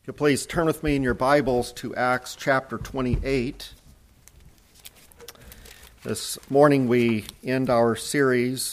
you please turn with me in your Bibles to Acts chapter 28. This morning we end our series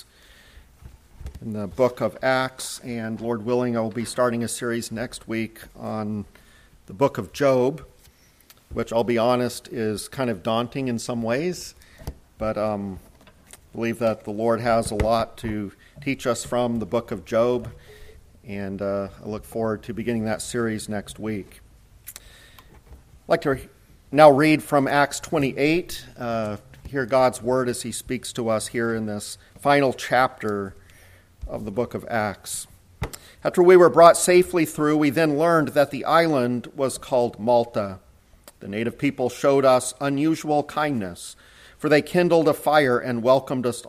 in the book of Acts, and Lord willing, I will be starting a series next week on the book of Job, which I'll be honest is kind of daunting in some ways, but I believe that the Lord has a lot to teach us from the book of Job, and I look forward to beginning that series next week. I'd like to now read from Acts 28, hear God's word as he speaks to us here in this final chapter of the book of Acts. After we were brought safely through, we then learned that the island was called Malta. The native people showed us unusual kindness, for they kindled a fire and welcomed us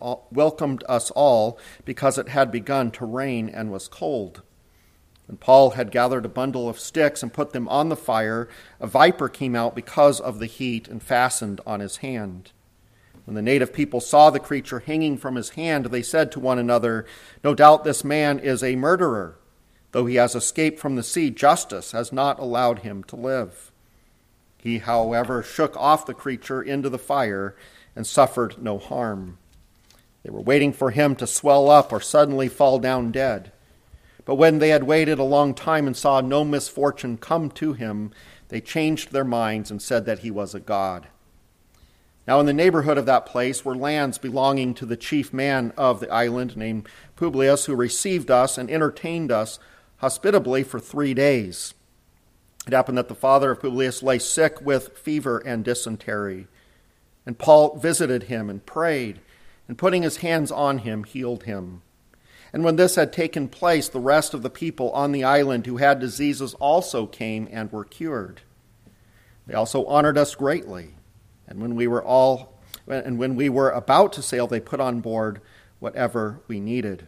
all because it had begun to rain and was cold. When Paul had gathered a bundle of sticks and put them on the fire, a viper came out because of the heat and fastened on his hand. When the native people saw the creature hanging from his hand, they said to one another, "No doubt this man is a murderer. Though he has escaped from the sea, justice has not allowed him to live." He, however, shook off the creature into the fire and suffered no harm. They were waiting for him to swell up or suddenly fall down dead. But when they had waited a long time and saw no misfortune come to him, they changed their minds and said that he was a god. Now in the neighborhood of that place were lands belonging to the chief man of the island named Publius, who received us and entertained us hospitably for 3 days. It happened that the father of Publius lay sick with fever and dysentery. And Paul visited him and prayed, and putting his hands on him, healed him. And when this had taken place, the rest of the people on the island who had diseases also came and were cured. They also honored us greatly. And when we were about to sail, they put on board whatever we needed.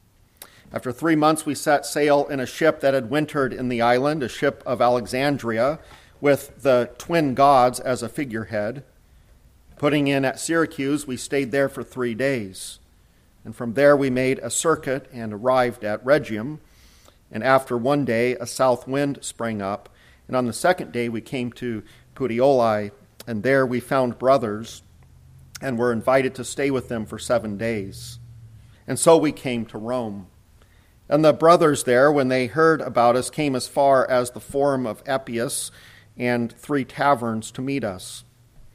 After 3 months, we set sail in a ship that had wintered in the island, a ship of Alexandria, with the twin gods as a figurehead. Putting in at Syracuse, we stayed there for 3 days. And from there we made a circuit and arrived at Rhegium. And after 1 day, a south wind sprang up. And on the second day, we came to Puteoli. And there we found brothers and were invited to stay with them for 7 days. And so we came to Rome. And the brothers there, when they heard about us, came as far as the Forum of Appius and 3 taverns to meet us.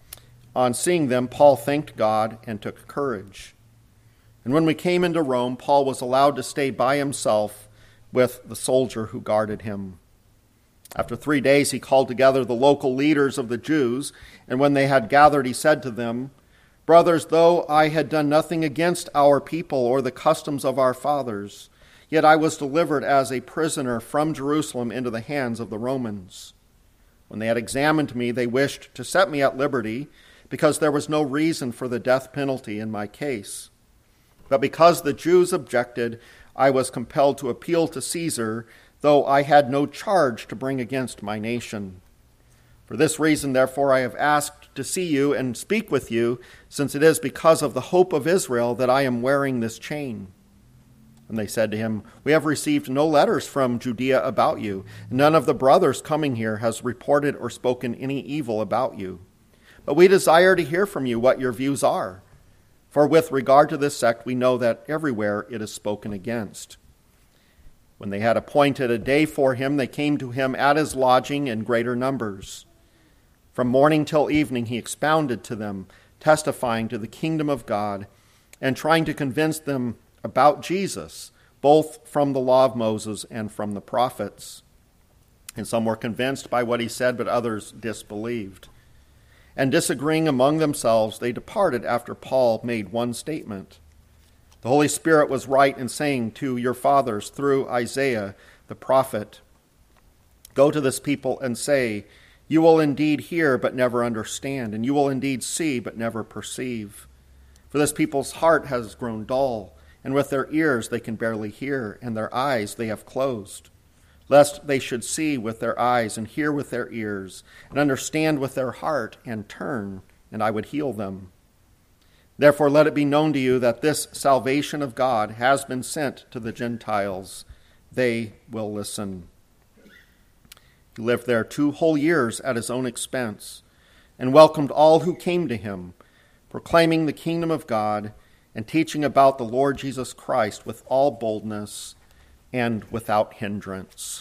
On seeing them, Paul thanked God and took courage. And when we came into Rome, Paul was allowed to stay by himself with the soldier who guarded him. After 3 days, he called together the local leaders of the Jews, and when they had gathered, he said to them, "Brothers, though I had done nothing against our people or the customs of our fathers, yet I was delivered as a prisoner from Jerusalem into the hands of the Romans. When they had examined me, they wished to set me at liberty, because there was no reason for the death penalty in my case. But because the Jews objected, I was compelled to appeal to Caesar, though I had no charge to bring against my nation. For this reason, therefore, I have asked to see you and speak with you, since it is because of the hope of Israel that I am wearing this chain." And they said to him, "We have received no letters from Judea about you. None of the brothers coming here has reported or spoken any evil about you. But we desire to hear from you what your views are. For with regard to this sect, we know that everywhere it is spoken against." When they had appointed a day for him, they came to him at his lodging in greater numbers. From morning till evening he expounded to them, testifying to the kingdom of God, and trying to convince them about Jesus, both from the law of Moses and from the prophets. And some were convinced by what he said, but others disbelieved. And disagreeing among themselves, they departed after Paul made one statement. "The Holy Spirit was right in saying to your fathers through Isaiah the prophet, 'Go to this people and say, you will indeed hear but never understand, and you will indeed see but never perceive. For this people's heart has grown dull, and with their ears they can barely hear, and their eyes they have closed, lest they should see with their eyes and hear with their ears, and understand with their heart and turn, and I would heal them. Therefore let it be known to you that this salvation of God has been sent to the Gentiles. They will listen.'" He lived there 2 whole years at his own expense and welcomed all who came to him, proclaiming the kingdom of God and teaching about the Lord Jesus Christ with all boldness and without hindrance.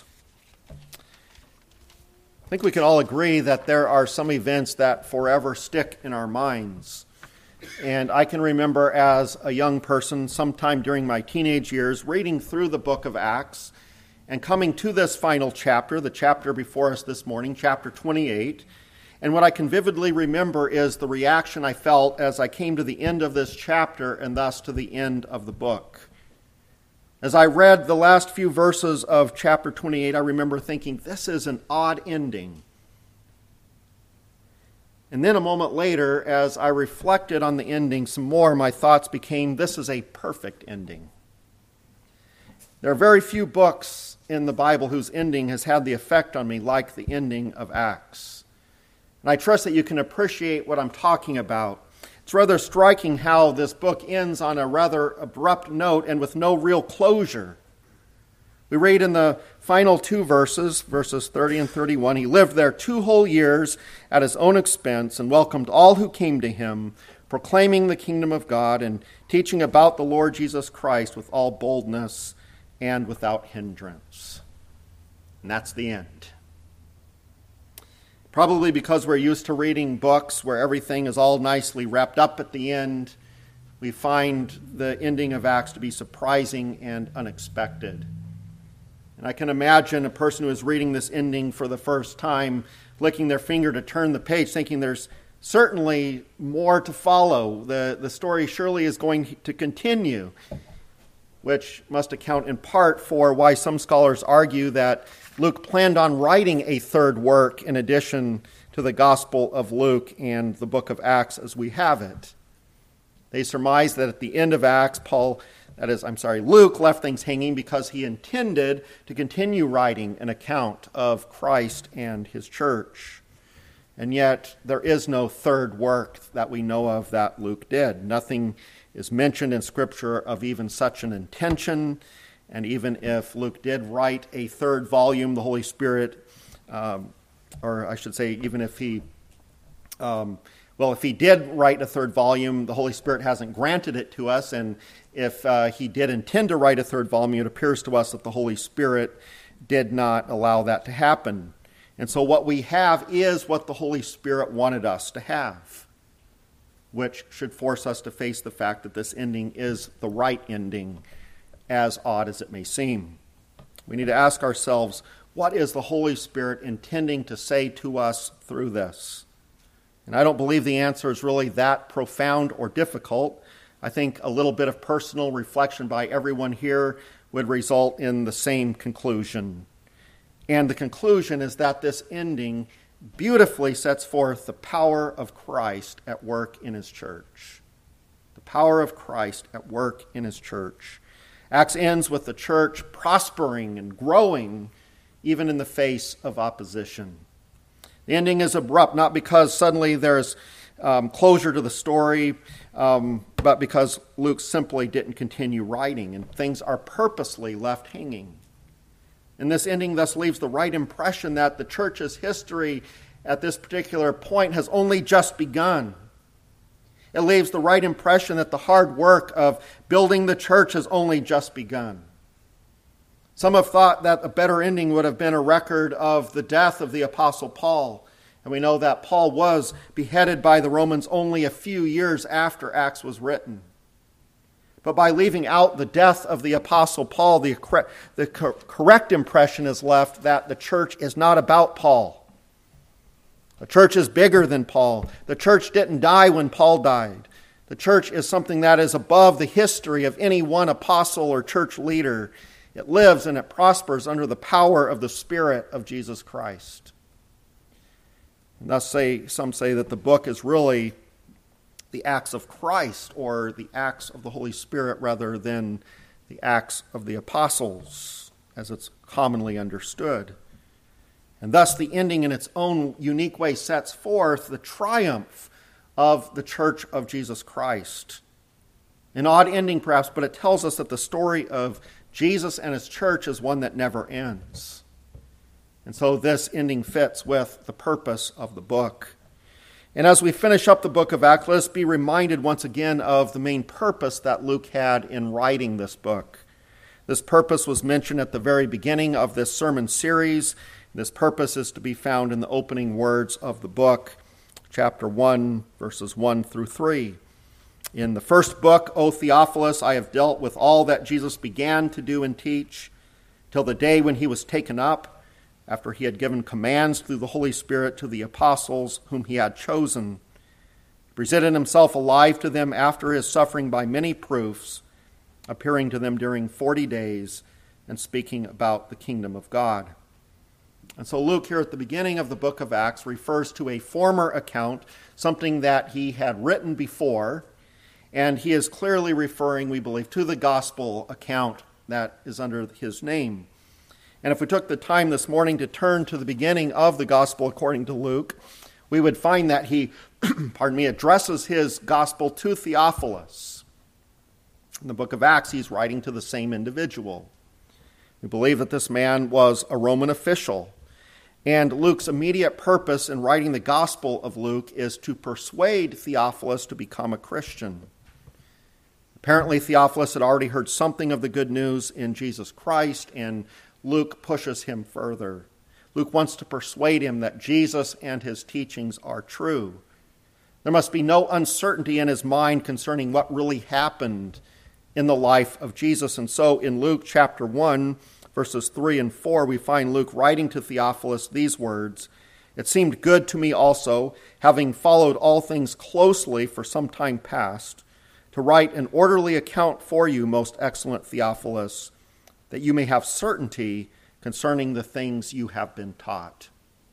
I think we can all agree that there are some events that forever stick in our minds. And I can remember as a young person, sometime during my teenage years, reading through the book of Acts and coming to this final chapter, the chapter before us this morning, chapter 28. And what I can vividly remember is the reaction I felt as I came to the end of this chapter and thus to the end of the book. As I read the last few verses of chapter 28, I remember thinking, this is an odd ending. And then a moment later, as I reflected on the ending some more, my thoughts became, this is a perfect ending. There are very few books in the Bible whose ending has had the effect on me like the ending of Acts. And I trust that you can appreciate what I'm talking about. It's rather striking how this book ends on a rather abrupt note and with no real closure. We read in the final 2 verses, verses 30 and 31, he lived there 2 whole years at his own expense and welcomed all who came to him, proclaiming the kingdom of God and teaching about the Lord Jesus Christ with all boldness and without hindrance. And that's the end. Probably because we're used to reading books where everything is all nicely wrapped up at the end, we find the ending of Acts to be surprising and unexpected. And I can imagine a person who is reading this ending for the first time, licking their finger to turn the page, thinking there's certainly more to follow. The story surely is going to continue, which must account in part for why some scholars argue that Luke planned on writing a 3rd work in addition to the Gospel of Luke and the book of Acts as we have it. They surmise that at the end of Acts, Luke left things hanging because he intended to continue writing an account of Christ and his church. And yet, there is no 3rd work that we know of that Luke did. Nothing is mentioned in Scripture of even such an intention. And even if Luke did write a 3rd volume, the Holy Spirit, even if he, if he did write a 3rd volume, the Holy Spirit hasn't granted it to us. And if he did intend to write a 3rd volume, it appears to us that the Holy Spirit did not allow that to happen. And so what we have is what the Holy Spirit wanted us to have, which should force us to face the fact that this ending is the right ending, as odd as it may seem. We need to ask ourselves, what is the Holy Spirit intending to say to us through this? And I don't believe the answer is really that profound or difficult. I think a little bit of personal reflection by everyone here would result in the same conclusion. And the conclusion is that this ending beautifully sets forth the power of Christ at work in his church. The power of Christ at work in his church. Acts ends with the church prospering and growing even in the face of opposition. The ending is abrupt, not because suddenly there's closure to the story, but because Luke simply didn't continue writing, and things are purposely left hanging. And this ending thus leaves the right impression that the church's history at this particular point has only just begun. It leaves the right impression that the hard work of building the church has only just begun. Some have thought that a better ending would have been a record of the death of the Apostle Paul. And we know that Paul was beheaded by the Romans only a few years after Acts was written. But by leaving out the death of the Apostle Paul, the correct impression is left that the church is not about Paul. The church is bigger than Paul. The church didn't die when Paul died. The church is something that is above the history of any one apostle or church leader. It lives and it prospers under the power of the Spirit of Jesus Christ. And thus some say that the book is really the acts of Christ or the acts of the Holy Spirit rather than the acts of the apostles, as it's commonly understood. And thus the ending in its own unique way sets forth the triumph of the Church of Jesus Christ. An odd ending perhaps, but it tells us that the story of Jesus and his church is one that never ends. And so this ending fits with the purpose of the book. And as we finish up the book of Acts, let us be reminded once again of the main purpose that Luke had in writing this book. This purpose was mentioned at the very beginning of this sermon series. This purpose is to be found in the opening words of the book, chapter 1, verses 1 through 3. In the first book, O Theophilus, I have dealt with all that Jesus began to do and teach, till the day when he was taken up, after he had given commands through the Holy Spirit to the apostles whom he had chosen. He presented himself alive to them after his suffering by many proofs, appearing to them during 40 days and speaking about the kingdom of God. And so Luke here at the beginning of the book of Acts refers to a former account, something that he had written before, and he is clearly referring, we believe, to the gospel account that is under his name. And if we took the time this morning to turn to the beginning of the gospel according to Luke, we would find that he, addresses his gospel to Theophilus. In the book of Acts, he's writing to the same individual. We believe that this man was a Roman official. And Luke's immediate purpose in writing the Gospel of Luke is to persuade Theophilus to become a Christian. Apparently, Theophilus had already heard something of the good news in Jesus Christ, and Luke pushes him further. Luke wants to persuade him that Jesus and his teachings are true. There must be no uncertainty in his mind concerning what really happened in the life of Jesus. And so in Luke chapter 1, verses 3 and 4, we find Luke writing to Theophilus these words, "It seemed good to me also, having followed all things closely for some time past, to write an orderly account for you, most excellent Theophilus, that you may have certainty concerning the things you have been taught."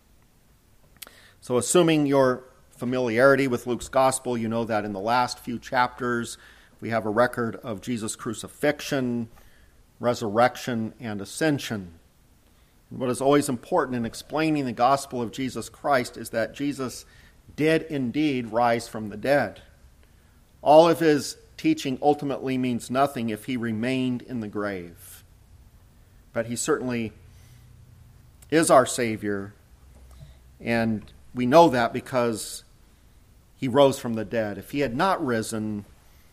So assuming your familiarity with Luke's gospel, you know that in the last few chapters, we have a record of Jesus' crucifixion, resurrection, and ascension. And what is always important in explaining the gospel of Jesus Christ is that Jesus did indeed rise from the dead. All of his teaching ultimately means nothing if he remained in the grave. But he certainly is our Savior, and we know that because he rose from the dead. If he had not risen,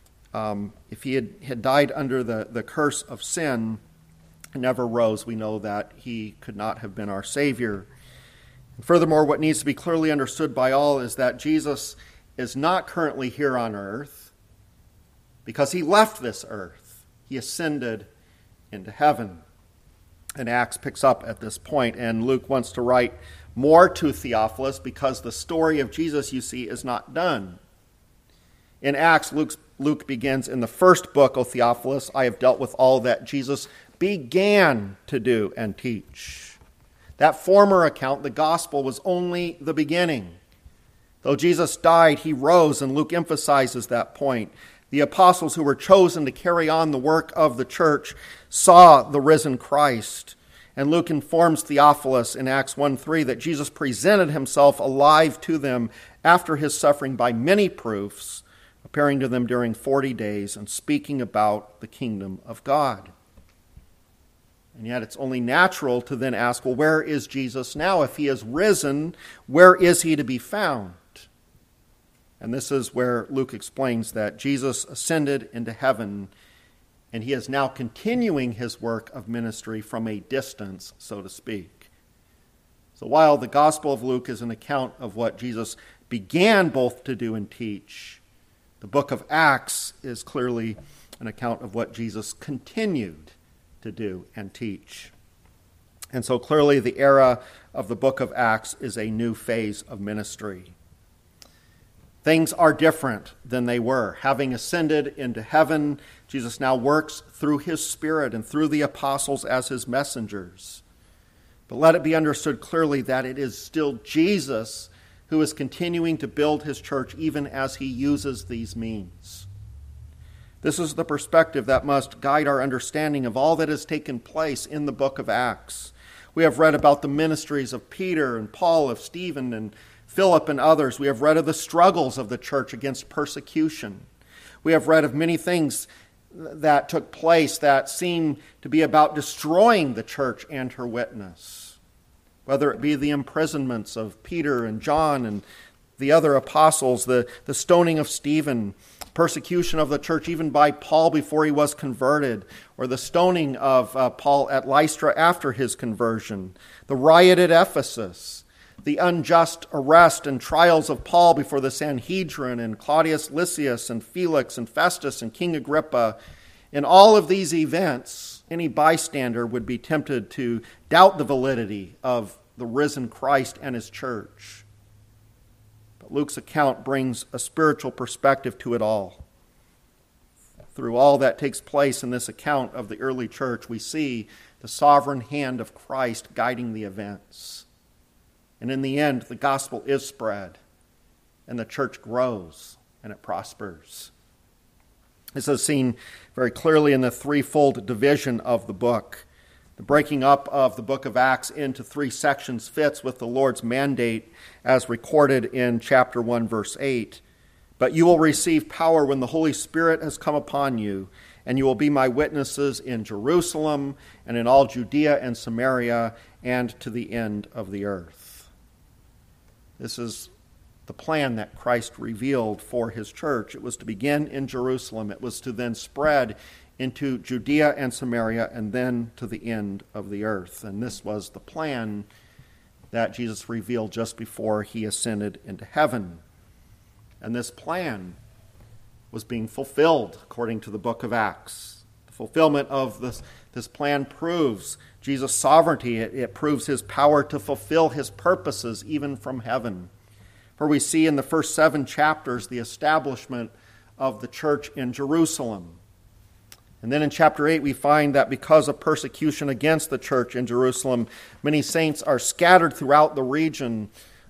if he had died under the curse of sin and never rose, we know that he could not have been our Savior. And furthermore, what needs to be clearly understood by all is that Jesus is not currently here on earth because he left this earth. He ascended into heaven. And Acts picks up at this point, and Luke wants to write more to Theophilus because the story of Jesus, you see, is not done. In Acts, Luke begins in the first book, O Theophilus, I have dealt with all that Jesus began to do and teach. That former account, the gospel, was only the beginning. Though Jesus died, he rose, and Luke emphasizes that point. The apostles who were chosen to carry on the work of the church saw the risen Christ. And Luke informs Theophilus in Acts 1:3 that Jesus presented himself alive to them after his suffering by many proofs, appearing to them during 40 days and speaking about the kingdom of God. And yet it's only natural to then ask, well, where is Jesus now? If he is risen, where is he to be found? And this is where Luke explains that Jesus ascended into heaven, and he is now continuing his work of ministry from a distance, so to speak. So while the Gospel of Luke is an account of what Jesus began both to do and teach, the book of Acts is clearly an account of what Jesus continued to do and teach. And so clearly the era of the book of Acts is a new phase of ministry. Things are different than they were. Having ascended into heaven, Jesus now works through his Spirit and through the apostles as his messengers. But let it be understood clearly that it is still Jesus who is continuing to build his church even as he uses these means. This is the perspective that must guide our understanding of all that has taken place in the book of Acts. We have read about the ministries of Peter and Paul, of Stephen and Philip and others. We have read of the struggles of the church against persecution. We have read of many things that took place that seem to be about destroying the church and her witness. whether it be the imprisonments of Peter and John and the other apostles, the stoning of Stephen, persecution of the church even by Paul before he was converted, or the stoning of Paul at Lystra after his conversion, the riot at Ephesus, the unjust arrest and trials of Paul before the Sanhedrin and Claudius Lysias and Felix and Festus and King Agrippa. In all of these events, any bystander would be tempted to doubt the validity of the risen Christ and his church. But Luke's account brings a spiritual perspective to it all. Through all that takes place in this account of the early church, we see the sovereign hand of Christ guiding the events. And in the end, the gospel is spread, and the church grows, and it prospers. This is seen very clearly in the threefold division of the book. The breaking up of the book of Acts into three sections fits with the Lord's mandate as recorded in chapter 1, verse 8. But you will receive power when the Holy Spirit has come upon you, and you will be my witnesses in Jerusalem and in all Judea and Samaria and to the end of the earth. This is the plan that Christ revealed for his church. It was to begin in Jerusalem. It was to then spread into Judea and Samaria and then to the end of the earth. And this was the plan that Jesus revealed just before he ascended into heaven. And this plan was being fulfilled according to the book of Acts. The fulfillment of this plan proves Jesus' sovereignty. It proves his power to fulfill his purposes even from heaven. For we see in the first 7 chapters the establishment of the church in Jerusalem. And then in chapter 8 we find that because of persecution against the church in Jerusalem, many saints are scattered throughout the regions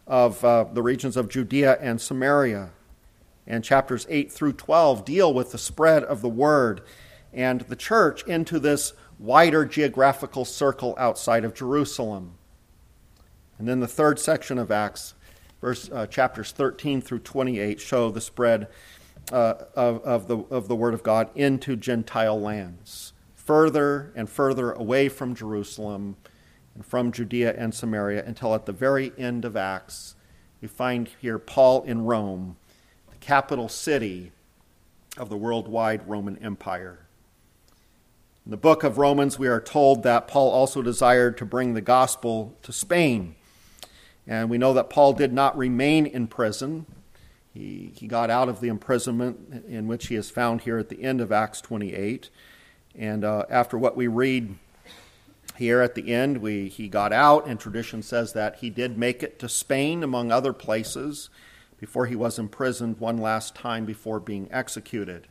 of Judea and Samaria. And chapters 8 through 12 deal with the spread of the word and the church into this wider geographical circle outside of Jerusalem. And then the third section of Acts, chapters 13 through 28, show the spread of the word of God into Gentile lands, further and further away from Jerusalem and from Judea and Samaria, until at the very end of Acts we find here Paul in Rome, the capital city of the worldwide Roman Empire. In the book of Romans, we are told that Paul also desired to bring the gospel to Spain. And we know that Paul did not remain in prison. He got out of the imprisonment in which he is found here at the end of Acts 28. And after what we read here at the end, he got out, and tradition says that he did make it to Spain, among other places, before he was imprisoned one last time before being executed.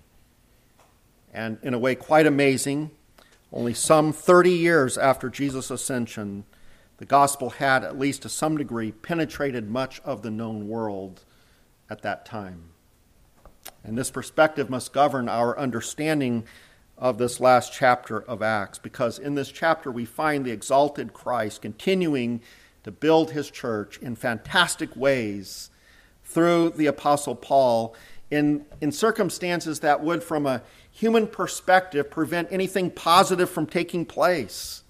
And in a way quite amazing, only some 30 years after Jesus' ascension, the gospel had, at least to some degree, penetrated much of the known world at that time. And this perspective must govern our understanding of this last chapter of Acts, because in this chapter we find the exalted Christ continuing to build his church in fantastic ways through the Apostle Paul in circumstances that would, from a human perspective, prevent anything positive from taking place.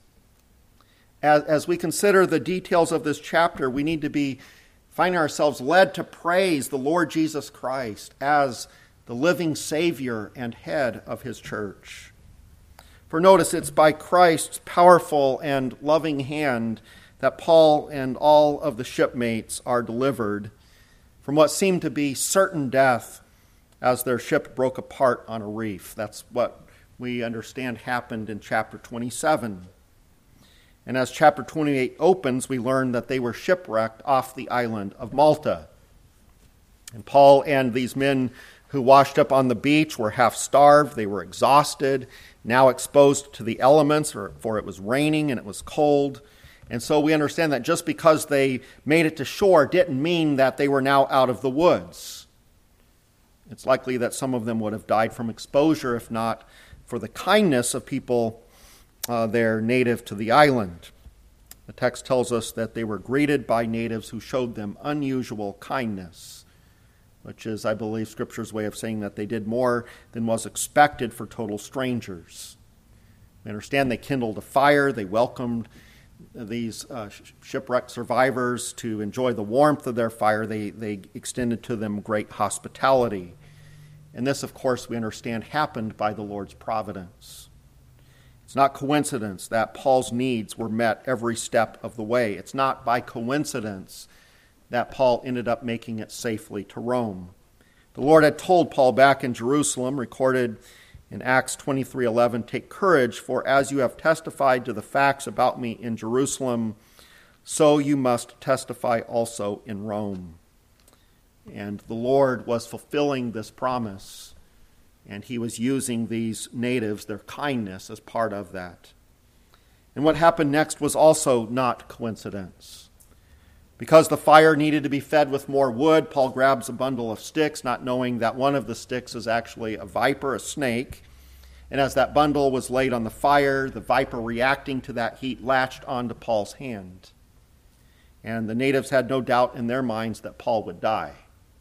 As we consider the details of this chapter, we need to find ourselves led to praise the Lord Jesus Christ as the living Savior and head of his church. For notice, it's by Christ's powerful and loving hand that Paul and all of the shipmates are delivered from what seemed to be certain death as their ship broke apart on a reef. That's what we understand happened in chapter 27. And as chapter 28 opens, we learn that they were shipwrecked off the island of Malta. And Paul and these men who washed up on the beach were half starved. They were exhausted, now exposed to the elements, for it was raining and it was cold. And so we understand that just because they made it to shore didn't mean that they were now out of the woods. It's likely that some of them would have died from exposure, if not for the kindness of people there native to the island. The text tells us that they were greeted by natives who showed them unusual kindness, which is, I believe, Scripture's way of saying that they did more than was expected for total strangers. We understand they kindled a fire, they welcomed these shipwreck survivors to enjoy the warmth of their fire, they extended to them great hospitality. And this, of course, we understand happened by the Lord's providence. It's not coincidence that Paul's needs were met every step of the way. It's not by coincidence that Paul ended up making it safely to Rome. The Lord had told Paul back in Jerusalem, recorded in Acts 23:11, "Take courage, for as you have testified to the facts about me in Jerusalem, so you must testify also in Rome." And the Lord was fulfilling this promise, and he was using these natives, their kindness, as part of that. And what happened next was also not coincidence. Because the fire needed to be fed with more wood, Paul grabs a bundle of sticks, not knowing that one of the sticks is actually a viper, a snake. And as that bundle was laid on the fire, the viper, reacting to that heat, latched onto Paul's hand. And the natives had no doubt in their minds that Paul would die.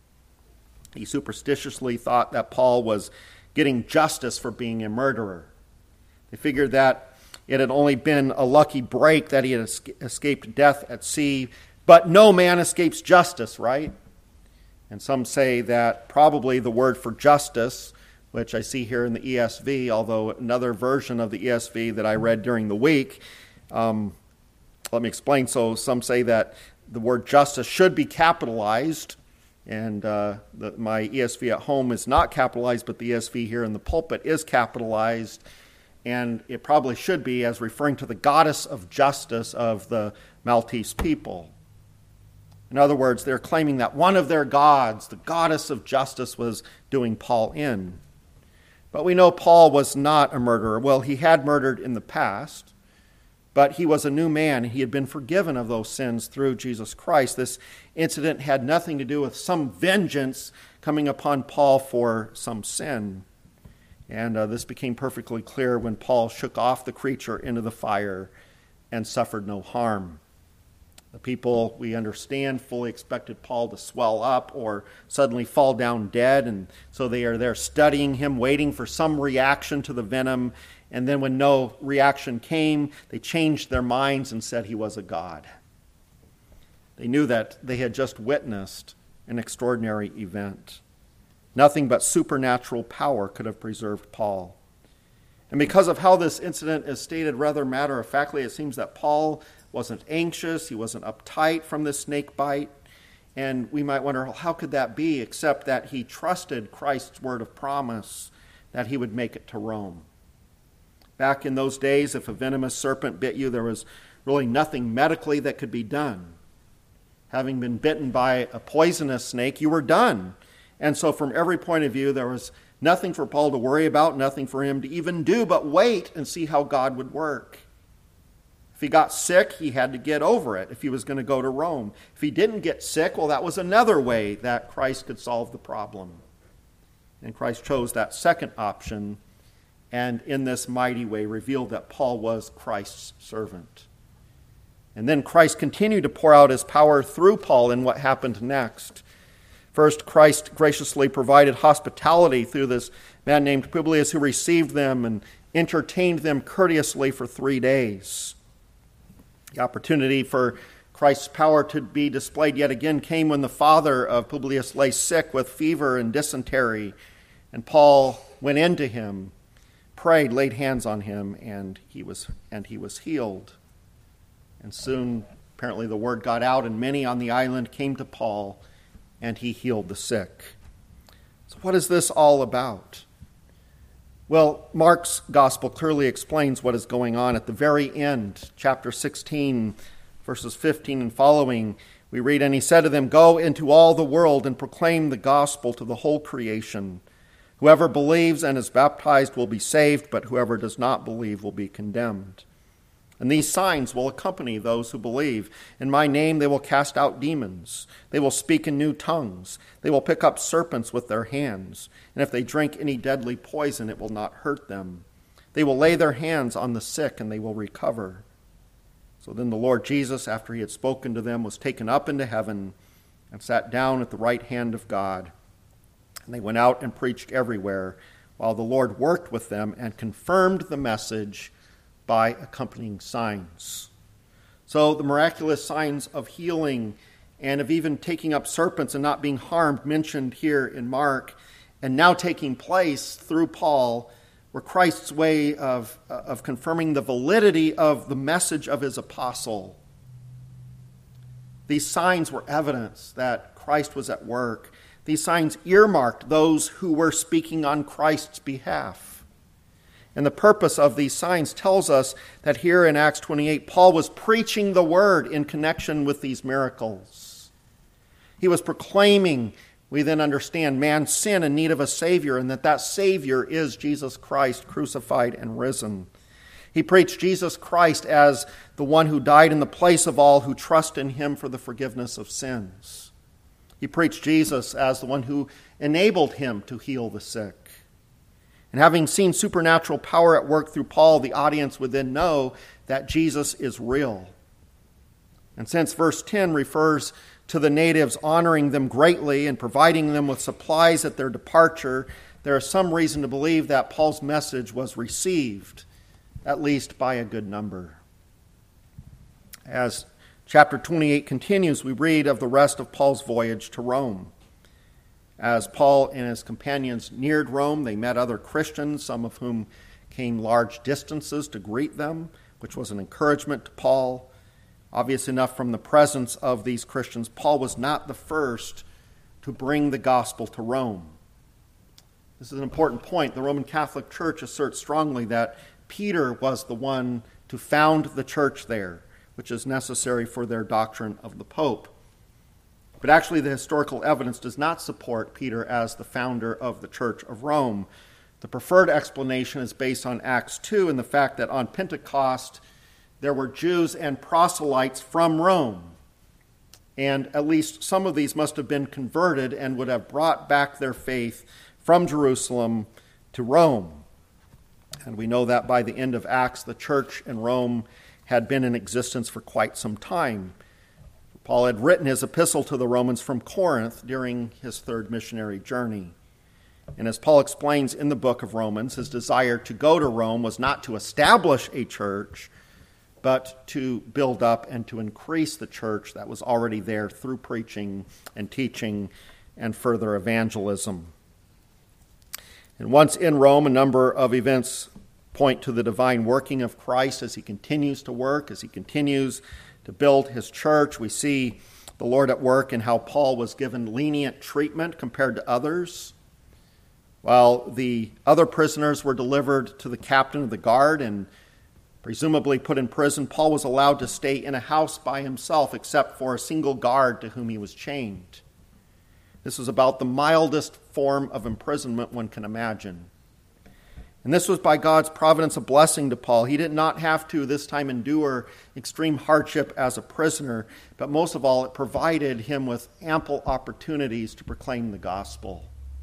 He superstitiously thought that Paul was getting justice for being a murderer. They figured that it had only been a lucky break that he had escaped death at sea, but no man escapes justice, right? And some say that probably the word for justice, which I see here in the ESV, although another version of the ESV that I read during the week, let me explain. So some say that the word justice should be capitalized, and my ESV at home is not capitalized, but the ESV here in the pulpit is capitalized, and it probably should be as referring to the goddess of justice of the Maltese people. In other words, they're claiming that one of their gods, the goddess of justice, was doing Paul in. But we know Paul was not a murderer. Well, he had murdered in the past, but he was a new man. He had been forgiven of those sins through Jesus Christ. This incident had nothing to do with some vengeance coming upon Paul for some sin. And this became perfectly clear when Paul shook off the creature into the fire and suffered no harm. The people, we understand, fully expected Paul to swell up or suddenly fall down dead, and so they are there studying him, waiting for some reaction to the venom. And then when no reaction came, they changed their minds and said he was a god. They knew that they had just witnessed an extraordinary event. Nothing but supernatural power could have preserved Paul. And because of how this incident is stated rather matter-of-factly, it seems that Paul wasn't anxious, he wasn't uptight from this snake bite. And we might wonder, how could that be, except that he trusted Christ's word of promise that he would make it to Rome. Back in those days, if a venomous serpent bit you, there was really nothing medically that could be done. Having been bitten by a poisonous snake, you were done. And so from every point of view, there was nothing for Paul to worry about, nothing for him to even do but wait and see how God would work. If he got sick, he had to get over it if he was going to go to Rome. If he didn't get sick, well, that was another way that Christ could solve the problem. And Christ chose that second option, and in this mighty way revealed that Paul was Christ's servant. And then Christ continued to pour out his power through Paul in what happened next. First, Christ graciously provided hospitality through this man named Publius, who received them and entertained them courteously for 3 days. The opportunity for Christ's power to be displayed yet again came when the father of Publius lay sick with fever and dysentery, and Paul went in to him, prayed, laid hands on him, and he was healed. And soon, apparently, the word got out, and many on the island came to Paul, and he healed the sick. So what is this all about? Well, Mark's gospel clearly explains what is going on. At the very end, chapter 16, verses 15 and following, we read, "And he said to them, 'Go into all the world and proclaim the gospel to the whole creation. Whoever believes and is baptized will be saved, but whoever does not believe will be condemned. And these signs will accompany those who believe. In my name they will cast out demons. They will speak in new tongues. They will pick up serpents with their hands. And if they drink any deadly poison, it will not hurt them. They will lay their hands on the sick, and they will recover.' So then the Lord Jesus, after he had spoken to them, was taken up into heaven and sat down at the right hand of God. And they went out and preached everywhere, while the Lord worked with them and confirmed the message by accompanying signs." So the miraculous signs of healing and of even taking up serpents and not being harmed mentioned here in Mark and now taking place through Paul were Christ's way of confirming the validity of the message of his apostle. These signs were evidence that Christ was at work. These signs earmarked those who were speaking on Christ's behalf. And the purpose of these signs tells us that here in Acts 28, Paul was preaching the word in connection with these miracles. He was proclaiming, we then understand, man's sin in need of a Savior, and that Savior is Jesus Christ, crucified and risen. He preached Jesus Christ as the one who died in the place of all who trust in him for the forgiveness of sins. He preached Jesus as the one who enabled him to heal the sick. And having seen supernatural power at work through Paul, the audience would then know that Jesus is real. And since verse 10 refers to the natives honoring them greatly and providing them with supplies at their departure, there is some reason to believe that Paul's message was received, at least by a good number. As chapter 28 continues, we read of the rest of Paul's voyage to Rome. As Paul and his companions neared Rome, they met other Christians, some of whom came large distances to greet them, which was an encouragement to Paul. Obvious enough from the presence of these Christians, Paul was not the first to bring the gospel to Rome. This is an important point. The Roman Catholic Church asserts strongly that Peter was the one to found the church there, which is necessary for their doctrine of the Pope. But actually, the historical evidence does not support Peter as the founder of the Church of Rome. The preferred explanation is based on Acts 2 and the fact that on Pentecost, there were Jews and proselytes from Rome. And at least some of these must have been converted and would have brought back their faith from Jerusalem to Rome. And we know that by the end of Acts, the church in Rome had been in existence for quite some time. Paul had written his epistle to the Romans from Corinth during his third missionary journey. And as Paul explains in the book of Romans, his desire to go to Rome was not to establish a church, but to build up and to increase the church that was already there through preaching and teaching and further evangelism. And once in Rome, a number of events point to the divine working of Christ as he continues to work, as he continues to build his church. We see the Lord at work in how Paul was given lenient treatment compared to others. While the other prisoners were delivered to the captain of the guard and presumably put in prison, Paul was allowed to stay in a house by himself except for a single guard to whom he was chained. This was about the mildest form of imprisonment one can imagine. And this was by God's providence a blessing to Paul. He did not have to this time endure extreme hardship as a prisoner, but most of all, it provided him with ample opportunities to proclaim the gospel.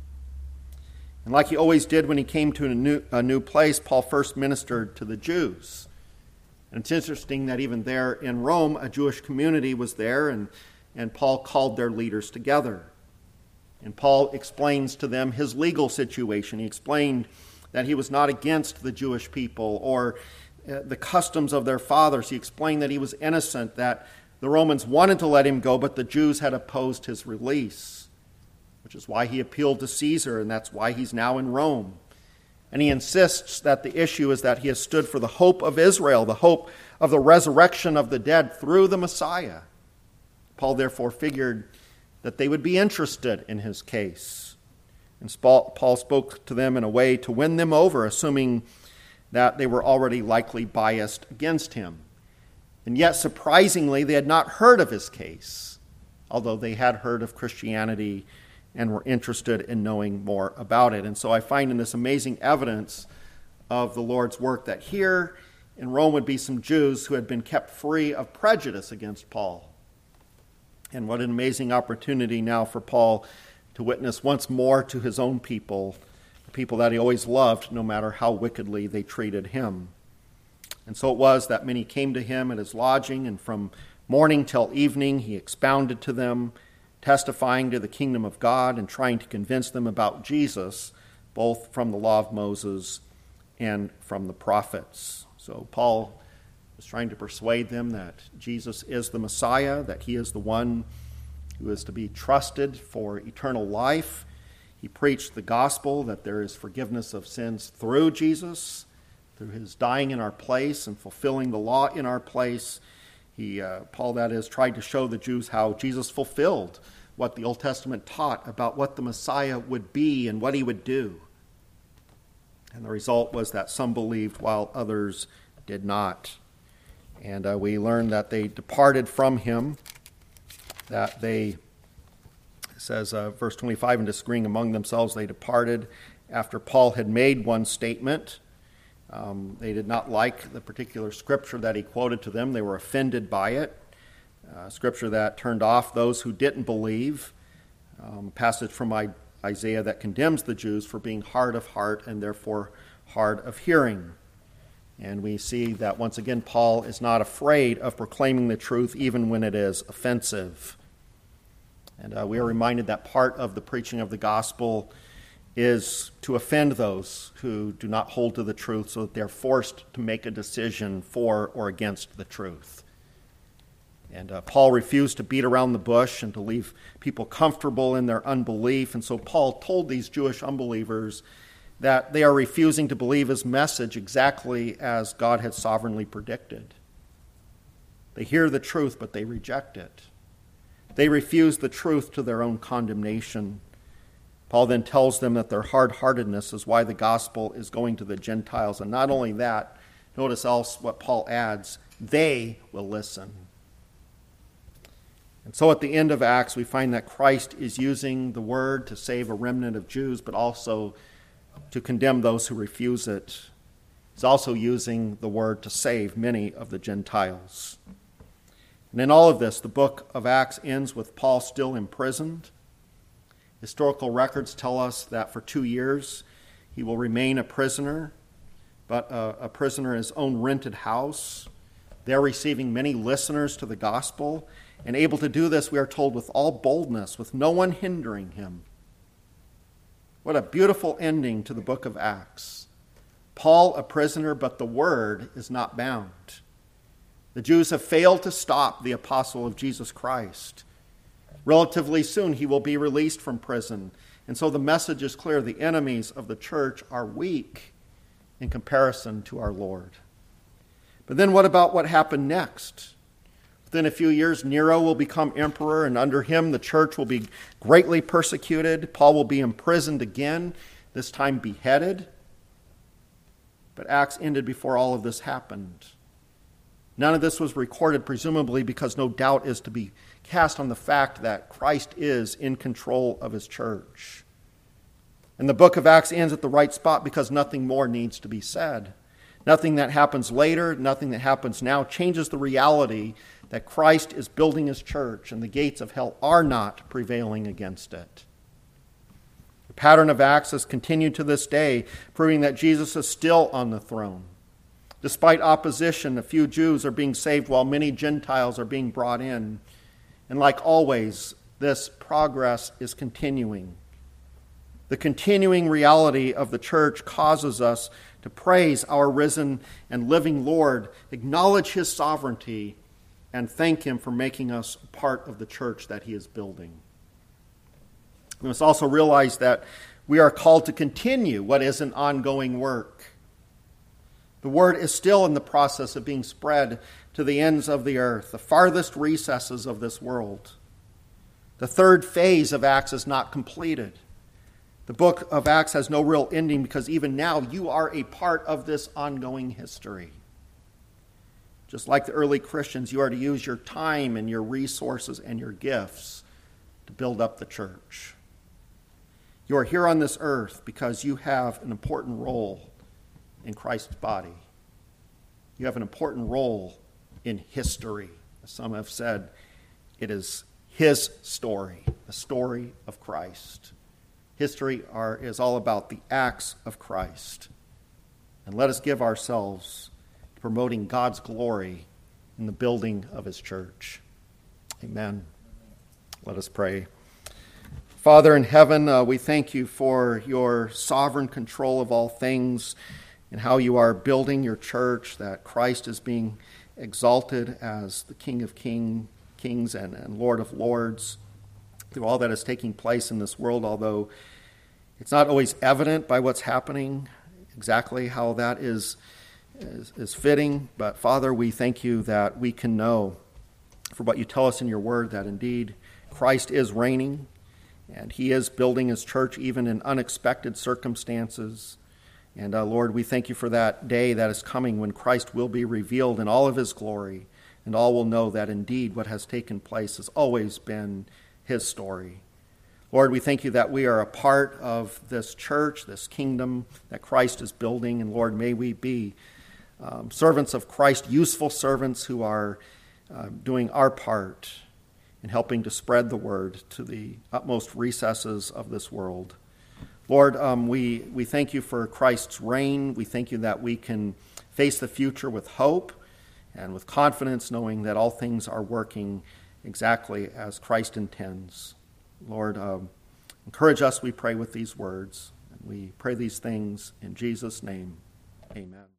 And like he always did when he came to a new place, Paul first ministered to the Jews. And it's interesting that even there in Rome, a Jewish community was there, and Paul called their leaders together. And Paul explains to them his legal situation. He explained that he was not against the Jewish people or the customs of their fathers. He explained that he was innocent, that the Romans wanted to let him go, but the Jews had opposed his release, which is why he appealed to Caesar, and that's why he's now in Rome. And he insists that the issue is that he has stood for the hope of Israel, the hope of the resurrection of the dead through the Messiah. Paul therefore figured that they would be interested in his case. And Paul spoke to them in a way to win them over, assuming that they were already likely biased against him. And yet, surprisingly, they had not heard of his case, although they had heard of Christianity and were interested in knowing more about it. And so I find in this amazing evidence of the Lord's work that here in Rome would be some Jews who had been kept free of prejudice against Paul. And what an amazing opportunity now for Paul to witness once more to his own people, the people that he always loved, no matter how wickedly they treated him. And so it was that many came to him at his lodging, and from morning till evening he expounded to them, testifying to the kingdom of God and trying to convince them about Jesus, both from the law of Moses and from the prophets. So Paul was trying to persuade them that Jesus is the Messiah, that he is the one who is to be trusted for eternal life. He preached the gospel that there is forgiveness of sins through Jesus, through his dying in our place and fulfilling the law in our place. Paul, that is, tried to show the Jews how Jesus fulfilled what the Old Testament taught about what the Messiah would be and what he would do. And the result was that some believed while others did not. And we learned that they departed from him, that they, it says, verse 25, in disagreeing among themselves, they departed after Paul had made one statement. They did not like the particular scripture that he quoted to them. They were offended by it. Scripture that turned off those who didn't believe. A passage from Isaiah that condemns the Jews for being hard of heart and therefore hard of hearing. And we see that once again Paul is not afraid of proclaiming the truth even when it is offensive. And we are reminded that part of the preaching of the gospel is to offend those who do not hold to the truth so that they're forced to make a decision for or against the truth. And Paul refused to beat around the bush and to leave people comfortable in their unbelief. And so Paul told these Jewish unbelievers that they are refusing to believe his message exactly as God had sovereignly predicted. They hear the truth, but they reject it. They refuse the truth to their own condemnation. Paul then tells them that their hard-heartedness is why the gospel is going to the Gentiles. And not only that, notice else what Paul adds, they will listen. And so at the end of Acts, we find that Christ is using the word to save a remnant of Jews, but also to condemn those who refuse it. He's also using the word to save many of the Gentiles. And in all of this, the book of Acts ends with Paul still imprisoned. Historical records tell us that for 2 years he will remain a prisoner, but a prisoner in his own rented house. They're receiving many listeners to the gospel, and able to do this, we are told, with all boldness, with no one hindering him. What a beautiful ending to the book of Acts. Paul a prisoner, but the word is not bound. The Jews have failed to stop the apostle of Jesus Christ. Relatively soon he will be released from prison. And so the message is clear. The enemies of the church are weak in comparison to our Lord. But then what about what happened next? Within a few years, Nero will become emperor, and under him the church will be greatly persecuted. Paul will be imprisoned again, this time beheaded. But Acts ended before all of this happened. None of this was recorded, presumably because no doubt is to be cast on the fact that Christ is in control of his church. And the book of Acts ends at the right spot because nothing more needs to be said. Nothing that happens later, nothing that happens now changes the reality that Christ is building his church and the gates of hell are not prevailing against it. The pattern of Acts has continued to this day, proving that Jesus is still on the throne. Despite opposition, a few Jews are being saved while many Gentiles are being brought in. And like always, this progress is continuing. The continuing reality of the church causes us to praise our risen and living Lord, acknowledge his sovereignty, and thank him for making us a part of the church that he is building. We must also realize that we are called to continue what is an ongoing work. The word is still in the process of being spread to the ends of the earth, the farthest recesses of this world. The third phase of Acts is not completed. The book of Acts has no real ending because even now you are a part of this ongoing history. Just like the early Christians, you are to use your time and your resources and your gifts to build up the church. You are here on this earth because you have an important role in Christ's body. You have an important role in history. As some have said, it is his story, the story of Christ. History is all about the acts of Christ. And let us give ourselves to promoting God's glory in the building of his church. Amen. Let us pray. Father in heaven, we thank you for your sovereign control of all things and how you are building your church, that Christ is being exalted as the King of Kings and Lord of Lords through all that is taking place in this world, although it's not always evident by what's happening exactly how that is fitting. But Father, we thank you that we can know for what you tell us in your word that indeed Christ is reigning and he is building his church even in unexpected circumstances. And Lord, we thank you for that day that is coming when Christ will be revealed in all of his glory, and all will know that indeed what has taken place has always been his story. Lord, we thank you that we are a part of this church, this kingdom that Christ is building. And Lord, may we be servants of Christ, useful servants who are doing our part in helping to spread the word to the utmost recesses of this world. Lord, we thank you for Christ's reign. We thank you that we can face the future with hope and with confidence, knowing that all things are working exactly as Christ intends. Lord, encourage us, we pray, with these words. And we pray these things in Jesus' name. Amen.